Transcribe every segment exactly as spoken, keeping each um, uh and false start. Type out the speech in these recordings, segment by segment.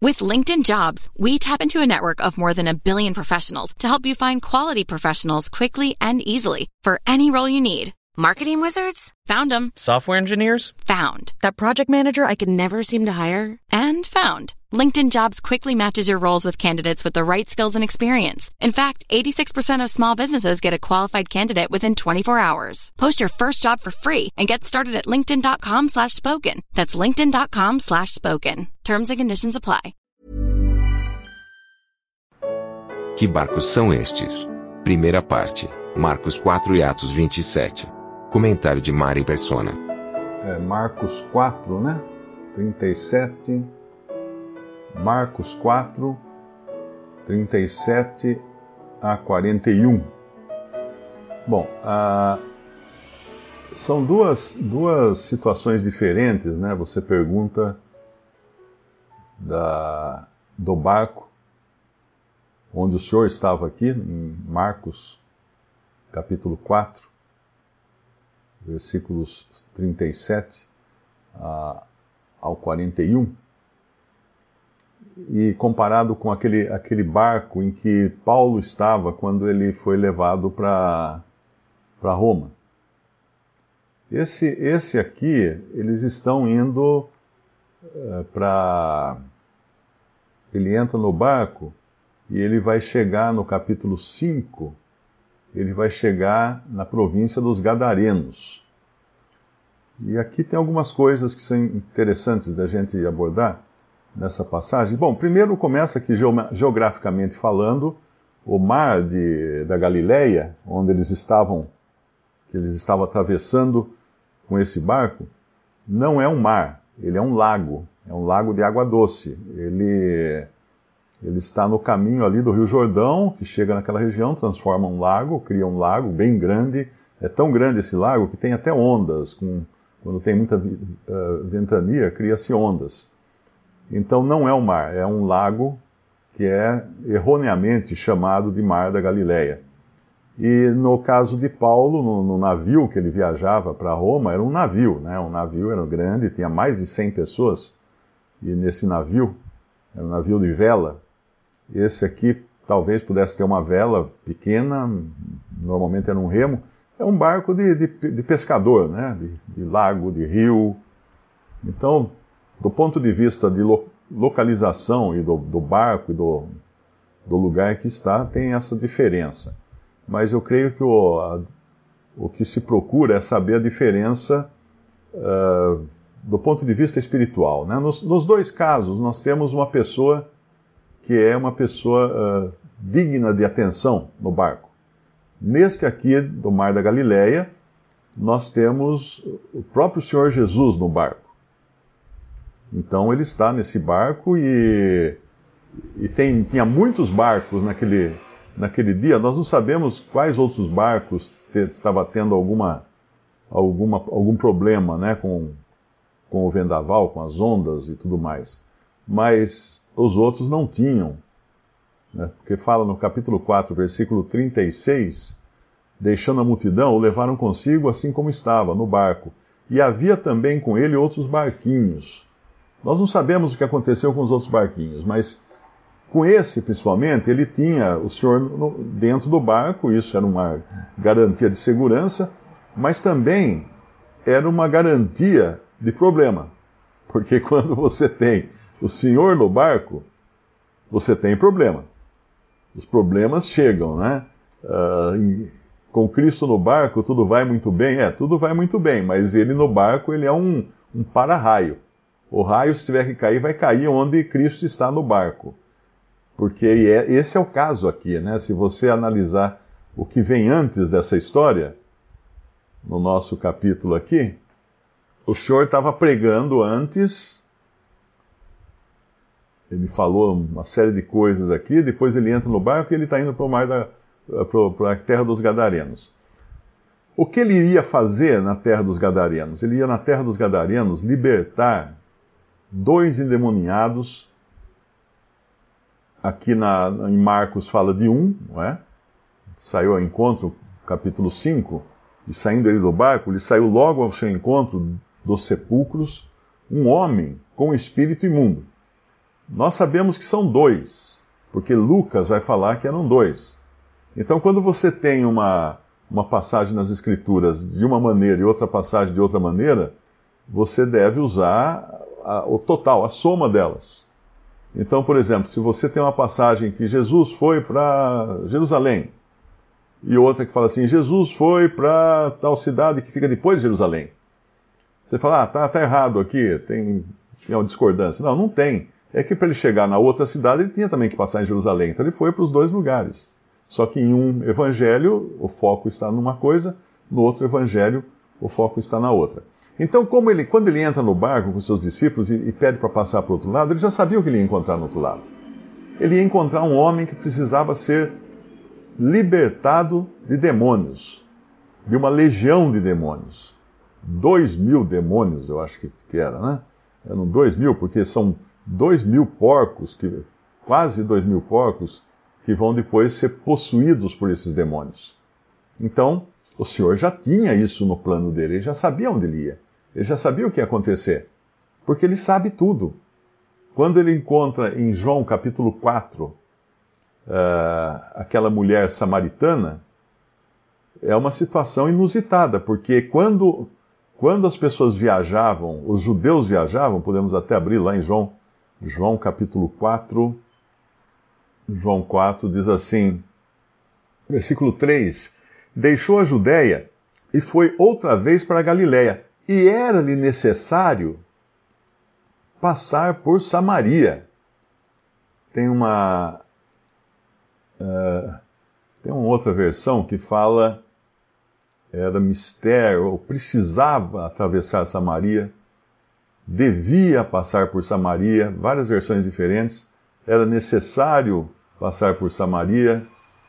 With LinkedIn Jobs, we tap into a network of more than a billion professionals to help you find quality professionals quickly and easily for any role you need. Marketing wizards? Found them. Software engineers? Found. That project manager I could never seem to hire? And found. LinkedIn Jobs quickly matches your roles with candidates with the right skills and experience. In fact, eighty-six percent of small businesses get a qualified candidate within twenty-four hours. Post your first job for free and get started at linkedin.com slash spoken. That's linkedin.com slash spoken. Terms and conditions apply. Que barcos são estes? Primeira parte, Marcos quatro e Atos vinte e sete. Comentário de Mari Persona. É, Marcos quatro, né? trinta e sete... Marcos quatro, trinta e sete a quarenta e um. Bom, ah, são duas, duas situações diferentes, né? Você pergunta da, do barco onde o Senhor estava aqui, em Marcos capítulo quatro, versículos trinta e sete a, ao quarenta e um. E comparado com aquele, aquele barco em que Paulo estava quando ele foi levado para para Roma. Esse, esse aqui, eles estão indo uh, para... Ele entra no barco e ele vai chegar no capítulo cinco, ele vai chegar na província dos Gadarenos. E aqui tem algumas coisas que são interessantes da gente abordar nessa passagem. Bom, primeiro começa aqui geograficamente falando, o mar de, da Galileia, onde eles estavam, que eles estavam atravessando com esse barco, não é um mar, ele é um lago, é um lago de água doce. Ele, ele está no caminho ali do Rio Jordão, que chega naquela região, transforma um lago, cria um lago bem grande. É tão grande esse lago que tem até ondas, com, quando tem muita uh, ventania, cria-se ondas. Então não é um mar, é um lago que é erroneamente chamado de Mar da Galileia. E no caso de Paulo, no, no navio que ele viajava para Roma, era um navio, né? Um navio era grande, tinha mais de cem pessoas, e nesse navio, era um navio de vela. Esse aqui talvez pudesse ter uma vela pequena, normalmente era um remo. É um barco de, de, de pescador, né? De, de lago, de rio. Então, do ponto de vista de lo, localização e do, do barco e do, do lugar que está, tem essa diferença. Mas eu creio que o, a, o que se procura é saber a diferença uh, do ponto de vista espiritual, né? Nos, nos dois casos, nós temos uma pessoa que é uma pessoa uh, digna de atenção no barco. Neste aqui, do Mar da Galileia, nós temos o próprio Senhor Jesus no barco. Então ele está nesse barco e, e tem, tinha muitos barcos naquele, naquele dia. Nós não sabemos quais outros barcos te, estava tendo alguma, alguma, algum problema, né, com, com o vendaval, com as ondas e tudo mais. Mas os outros não tinham, né, porque fala no capítulo quatro, versículo trinta e seis, deixando a multidão, o levaram consigo assim como estava, no barco. E havia também com ele outros barquinhos. Nós não sabemos o que aconteceu com os outros barquinhos, mas com esse, principalmente, ele tinha o Senhor no, dentro do barco, isso era uma garantia de segurança, mas também era uma garantia de problema. Porque quando você tem o Senhor no barco, você tem problema. Os problemas chegam, né? Uh, com Cristo no barco, tudo vai muito bem? É, tudo vai muito bem, mas ele no barco, ele é um, um para-raio. O raio, se tiver que cair, vai cair onde Cristo está no barco. Porque é, esse é o caso aqui, né? Se você analisar o que vem antes dessa história, no nosso capítulo aqui, o Senhor estava pregando antes, ele falou uma série de coisas aqui, depois ele entra no barco e ele está indo para o mar da, para a terra dos Gadarenos. O que ele iria fazer na terra dos Gadarenos? Ele ia na terra dos Gadarenos libertar dois endemoniados. Aqui na, em Marcos fala de um, não é? Saiu ao encontro, capítulo cinco, e saindo ele do barco, ele saiu logo ao seu encontro dos sepulcros, um homem com espírito imundo. Nós sabemos que são dois, porque Lucas vai falar que eram dois. Então, quando você tem uma, uma passagem nas Escrituras de uma maneira e outra passagem de outra maneira, você deve usar a, o total, a soma delas. Então, por exemplo, se você tem uma passagem que Jesus foi para Jerusalém, e outra que fala assim, Jesus foi para tal cidade que fica depois de Jerusalém. Você fala, ah, tá, tá errado aqui, tem, tem uma discordância. Não, não tem. É que para ele chegar na outra cidade, ele tinha também que passar em Jerusalém. Então ele foi para os dois lugares. Só que em um evangelho, o foco está numa coisa, no outro evangelho, o foco está na outra. Então, como ele, quando ele entra no barco com seus discípulos e, e pede para passar para o outro lado, ele já sabia o que ele ia encontrar no outro lado. Ele ia encontrar um homem que precisava ser libertado de demônios, de uma legião de demônios. Dois mil demônios, eu acho que, que era, né? Eram dois mil, porque são dois mil porcos, que, quase dois mil porcos, que vão depois ser possuídos por esses demônios. Então, o Senhor já tinha isso no plano dele, ele já sabia onde ele ia, ele já sabia o que ia acontecer, porque ele sabe tudo. Quando ele encontra em João capítulo quatro, uh, aquela mulher samaritana, é uma situação inusitada, porque quando, quando as pessoas viajavam, os judeus viajavam, podemos até abrir lá em João, João capítulo quatro, João quatro diz assim, versículo três, deixou a Judéia e foi outra vez para a Galiléia, e era-lhe necessário passar por Samaria. Tem uma... Uh, tem uma outra versão que fala, era mistério, ou precisava atravessar Samaria, devia passar por Samaria, várias versões diferentes, era necessário passar por Samaria.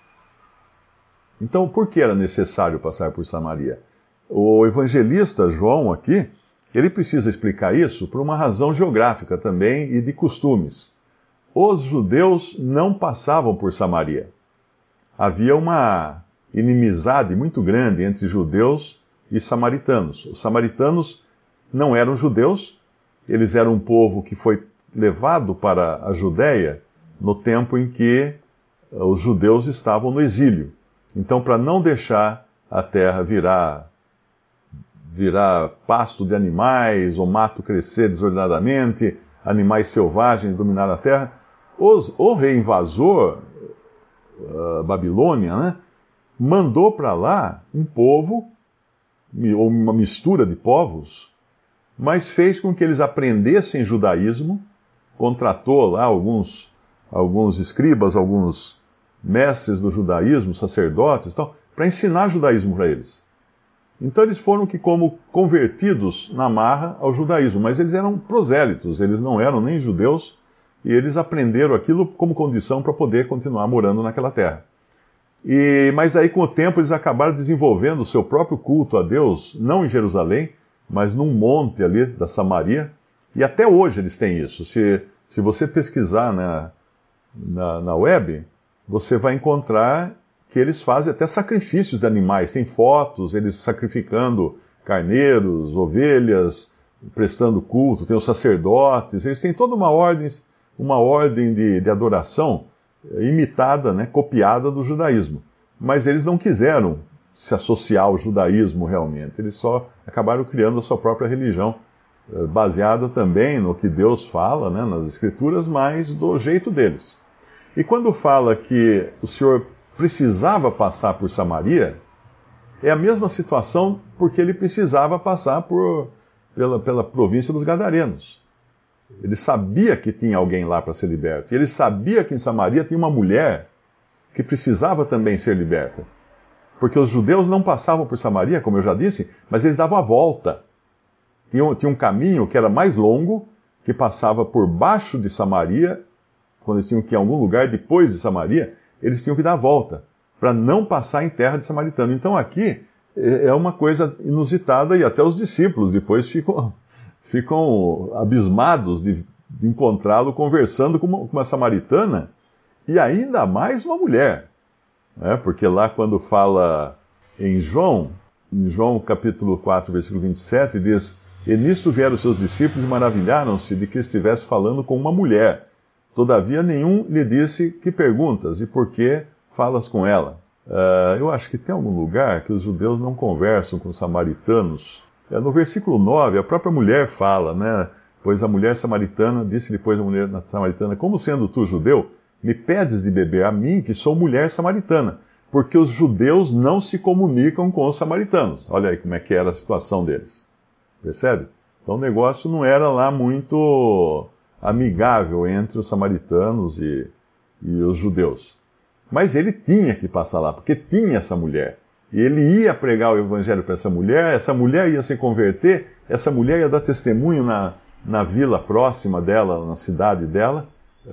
Então, por que era necessário passar por Samaria? O evangelista João aqui, ele precisa explicar isso por uma razão geográfica também e de costumes. Os judeus não passavam por Samaria. Havia uma inimizade muito grande entre judeus e samaritanos. Os samaritanos não eram judeus, eles eram um povo que foi levado para a Judéia no tempo em que os judeus estavam no exílio. Então, para não deixar a terra virar, virar pasto de animais, ou mato crescer desordenadamente, animais selvagens dominar a terra, os, o rei invasor, uh, Babilônia, né, mandou para lá um povo, ou uma mistura de povos, mas fez com que eles aprendessem judaísmo, contratou lá alguns, alguns escribas, alguns mestres do judaísmo, sacerdotes, para ensinar judaísmo para eles. Então eles foram que como convertidos na marra ao judaísmo, mas eles eram prosélitos, eles não eram nem judeus, e eles aprenderam aquilo como condição para poder continuar morando naquela terra. E, mas aí com o tempo eles acabaram desenvolvendo o seu próprio culto a Deus, não em Jerusalém, mas num monte ali da Samaria, e até hoje eles têm isso. Se, se você pesquisar na, na, na web, você vai encontrar que eles fazem até sacrifícios de animais. Tem fotos, eles sacrificando carneiros, ovelhas, prestando culto, tem os sacerdotes, eles têm toda uma ordem, uma ordem de, de adoração imitada, né, copiada do judaísmo. Mas eles não quiseram se associar ao judaísmo realmente, eles só acabaram criando a sua própria religião, baseada também no que Deus fala, né, nas Escrituras, mas do jeito deles. E quando fala que o Senhor precisava passar por Samaria, é a mesma situação porque ele precisava passar por, pela, pela província dos Gadarenos. Ele sabia que tinha alguém lá para ser liberto. E ele sabia que em Samaria tinha uma mulher que precisava também ser liberta. Porque os judeus não passavam por Samaria, como eu já disse, mas eles davam a volta. Tinha, tinha um caminho que era mais longo, que passava por baixo de Samaria, quando eles tinham que ir a algum lugar depois de Samaria, eles tinham que dar a volta, para não passar em terra de samaritano. Então aqui é uma coisa inusitada, e até os discípulos depois ficam, ficam abismados de, de encontrá-lo conversando com uma, com uma samaritana, e ainda mais uma mulher. Né? Porque lá quando fala em João, em João capítulo quatro, versículo vinte e sete, diz, e nisto vieram os seus discípulos e maravilharam-se de que estivesse falando com uma mulher. Todavia nenhum lhe disse: que perguntas e por que falas com ela? Uh, eu acho que tem algum lugar que os judeus não conversam com os samaritanos. É, no versículo nove, a própria mulher fala, né? Pois a mulher samaritana disse depois a mulher samaritana: como sendo tu judeu, me pedes de beber a mim, que sou mulher samaritana? Porque os judeus não se comunicam com os samaritanos. Olha aí como é que era a situação deles. Percebe? Então o negócio não era lá muito amigável entre os samaritanos e, e os judeus. Mas ele tinha que passar lá, porque tinha essa mulher. E ele ia pregar o evangelho para essa mulher, essa mulher ia se converter, essa mulher ia dar testemunho na, na vila próxima dela, na cidade dela,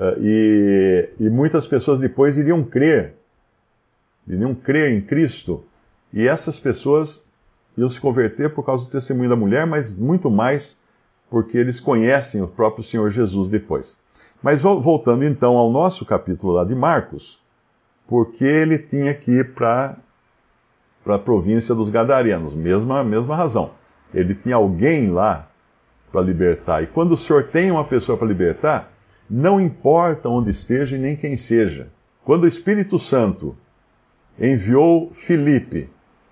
e, e muitas pessoas depois iriam crer, iriam crer em Cristo, e essas pessoas iam se converter por causa do testemunho da mulher, mas muito mais porque eles conhecem o próprio Senhor Jesus depois. Mas voltando então ao nosso capítulo lá de Marcos, porque ele tinha que ir para para a província dos Gadarenos, mesma, mesma razão. Ele tinha alguém lá para libertar. E quando o Senhor tem uma pessoa para libertar, não importa onde esteja e nem quem seja. Quando o Espírito Santo enviou Filipe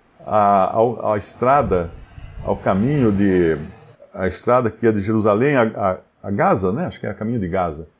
à, à, à estrada, ao caminho de... a estrada que ia de Jerusalém a, a, a Gaza, né? Acho que é a caminho de Gaza.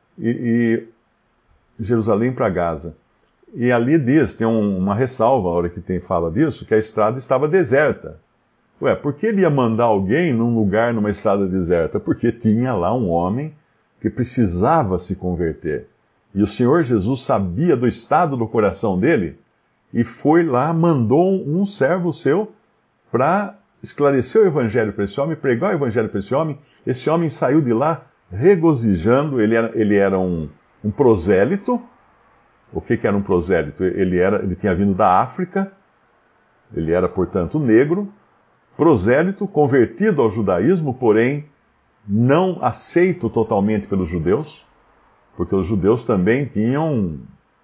E, e Jerusalém para Gaza. E ali diz, tem um, uma ressalva, a hora que tem fala disso, que a estrada estava deserta. Ué, por que ele ia mandar alguém num lugar, numa estrada deserta? Porque tinha lá um homem que precisava se converter. E o Senhor Jesus sabia do estado do coração dele e foi lá, mandou um servo seu para esclarecer o evangelho para esse homem, pregar o evangelho para esse homem. Esse homem saiu de lá regozijando, ele era, ele era um, um prosélito. O que, que era um prosélito? Ele, era, ele tinha vindo da África, ele era, portanto, negro, prosélito, convertido ao judaísmo, porém não aceito totalmente pelos judeus, porque os judeus também tinham um,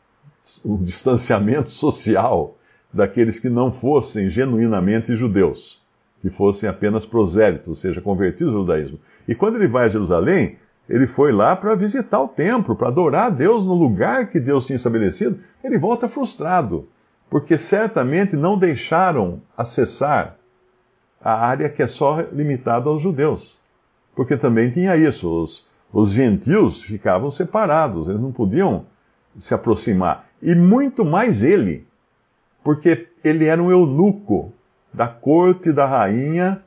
um distanciamento social daqueles que não fossem genuinamente judeus, que fossem apenas prosélitos, ou seja, convertidos ao judaísmo. E quando ele vai a Jerusalém, ele foi lá para visitar o templo, para adorar a Deus no lugar que Deus tinha estabelecido. Ele volta frustrado, porque certamente não deixaram acessar a área que é só limitada aos judeus. Porque também tinha isso, os, os gentios ficavam separados, eles não podiam se aproximar. E muito mais ele, porque ele era um eunuco da corte da rainha,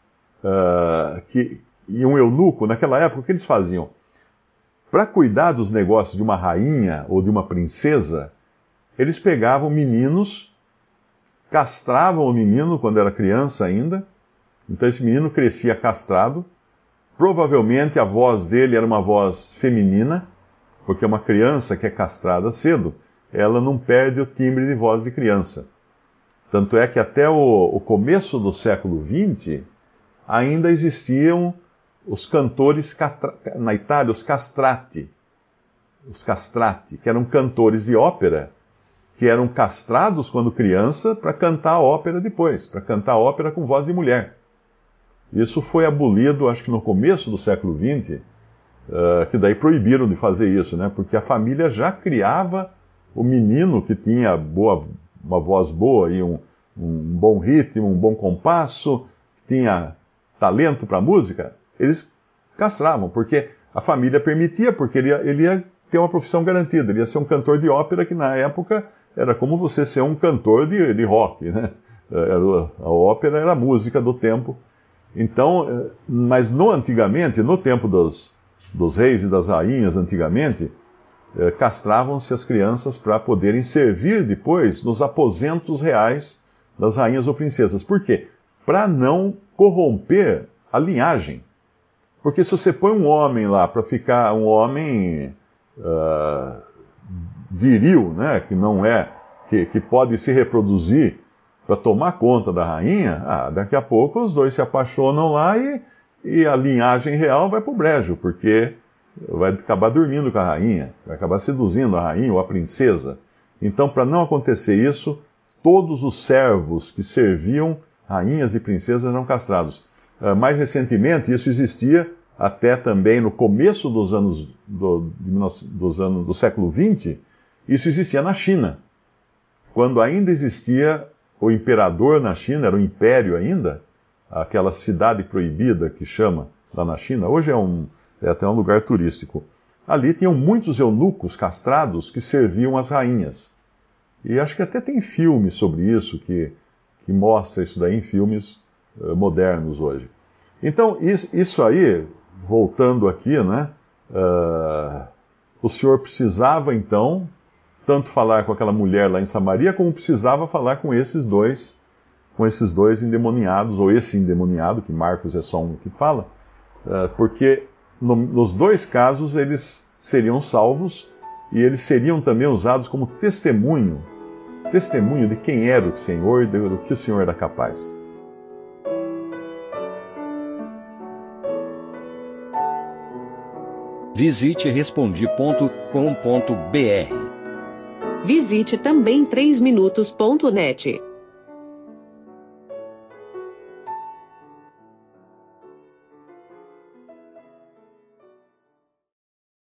uh, que... E um eunuco, naquela época, o que eles faziam? Para cuidar dos negócios de uma rainha ou de uma princesa, eles pegavam meninos, castravam o menino quando era criança ainda. Então esse menino crescia castrado. Provavelmente a voz dele era uma voz feminina, porque uma criança que é castrada cedo, ela não perde o timbre de voz de criança. Tanto é que até o, o começo do século vinte, ainda existiam os cantores na Itália, os castrati, os castrati, que eram cantores de ópera, que eram castrados quando criança para cantar a ópera depois, para cantar a ópera com voz de mulher. Isso foi abolido, acho que no começo do século vinte, uh, que daí proibiram de fazer isso, né? Porque a família já criava o menino que tinha boa, uma voz boa e um, um bom ritmo, um bom compasso, que tinha talento para música. Eles castravam, porque a família permitia, porque ele ia, ele ia ter uma profissão garantida, ele ia ser um cantor de ópera, que na época era como você ser um cantor de, de rock, né? A ópera era a música do tempo. Então, mas no antigamente, no tempo dos, dos reis e das rainhas antigamente, castravam-se as crianças para poderem servir depois nos aposentos reais das rainhas ou princesas. Por quê? Para não corromper a linhagem. Porque se você põe um homem lá para ficar um homem uh, viril, né, que não é, que, que pode se reproduzir para tomar conta da rainha, ah, daqui a pouco os dois se apaixonam lá e, e a linhagem real vai para o brejo, porque vai acabar dormindo com a rainha, vai acabar seduzindo a rainha ou a princesa. Então, para não acontecer isso, todos os servos que serviam rainhas e princesas eram castrados. Uh, mais recentemente, isso existia até também no começo dos anos do, dos anos do século vinte, isso existia na China. Quando ainda existia o imperador na China, era um império ainda, aquela cidade proibida que chama lá na China, hoje é, um, é até um lugar turístico. Ali tinham muitos eunucos castrados que serviam as rainhas. E acho que até tem filme sobre isso, que, que mostra isso daí em filmes uh, modernos hoje. Então, isso, isso aí, voltando aqui, né, uh, o Senhor precisava então tanto falar com aquela mulher lá em Samaria, como precisava falar com esses dois, com esses dois endemoniados, ou esse endemoniado, que Marcos é só um que fala, uh, porque no, nos dois casos eles seriam salvos e eles seriam também usados como testemunho, testemunho de quem era o Senhor e do que o Senhor era capaz. Visite respondi ponto com ponto br. Visite também três minutos ponto net.